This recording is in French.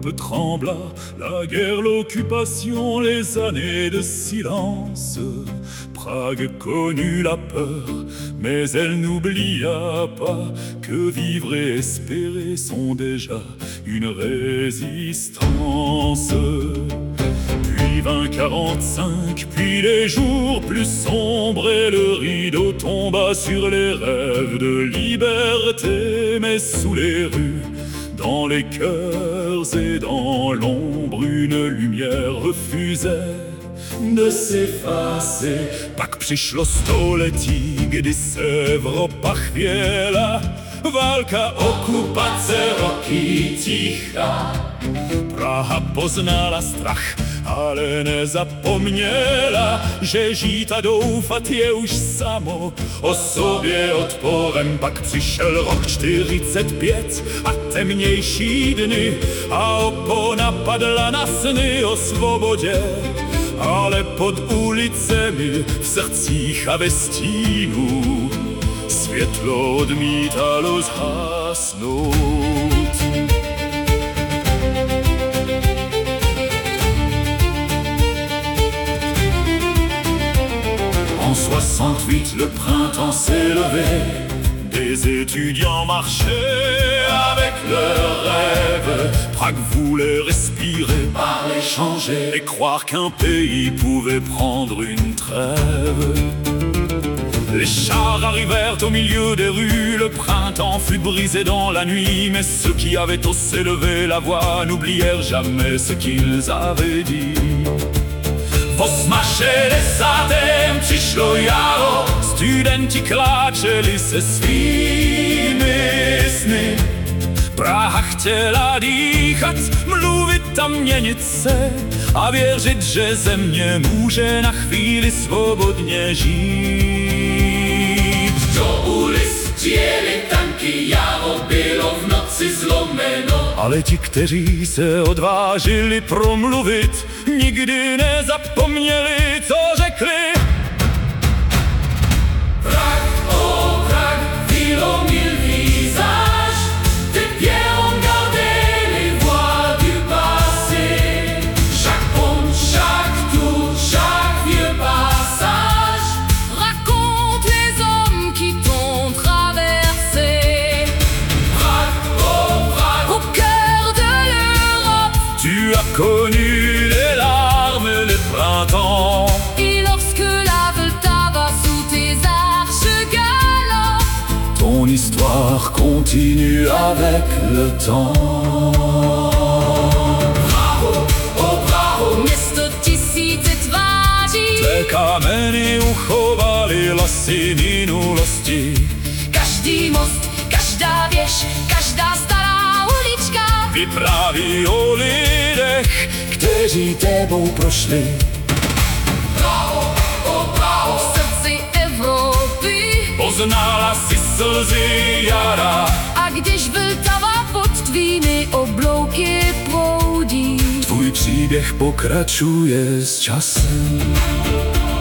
porte trembla, la guerre, l'occupation, les années de silence. Prague connut la peur, mais elle n'oublia pas que vivre et espérer sont déjà une résistance. Puis vint 45, puis les jours plus sombres et le rideau tomba sur les rêves de liberté. Mais sous les rues, dans les cœurs et dans l'ombre, une lumière refusait de s'effacer. Pak přišlo století, kdy se v ropach věla válka, okupace, roky ticha. Praha poznala strach, ale nezapomněla, že žít a doufat je už samo o sobě odporem. Pak přišel rok 45 a temnější dny a opona padla na sny o svobodě. Ale pod ulicemi, v srdcích a ve stínu světlo odmítalo zhasnout. En 68, le printemps s'est levé. Des étudiants marchaient avec leurs rêves. Prague voulait respirer, parler, changer et croire qu'un pays pouvait prendre une trêve. Les chars arrivèrent au milieu des rues, le printemps fut brisé dans la nuit. Mais ceux qui avaient osé lever la voix n'oublièrent jamais ce qu'ils avaient dit. V 68. přišlo jaro, studenti kláčeli se svými sny. Praha chtěla dýchat, mluvit a měnit se a věřit, že země může na chvíli svobodně žít. Do ulic přijeli tanky, jaro bylo v noci zlomeno. Ale ti, kteří se odvážili promluvit, nikdy nezapomněli, co řekli. Prague, oh Prague, filo mil visage, tes pieds ont gardé les voix du passé. Chaque pont, chaque tour, chaque vieux passage raconte les hommes qui t'ont traversé. Prague, oh Prague, Au cœur de l'Europe, Tu as connu les larmes et les printemps. et lorsque la Vltava va sous tes arches galantes, Ton histoire continue avec le temps. bravo, oh bravo. město tisíce tváří, Tvé kameny uchovaly lasy minulosti. každý most, každá věž, každá stará ulička Vypráví o lidech, kteří tebou prošli. Bravo, oh bravo. v srdci Evropy. Poznala si slzy jara. A když Vltava pod tvými oblouky proudí, Tvůj příběh pokračuje s časem.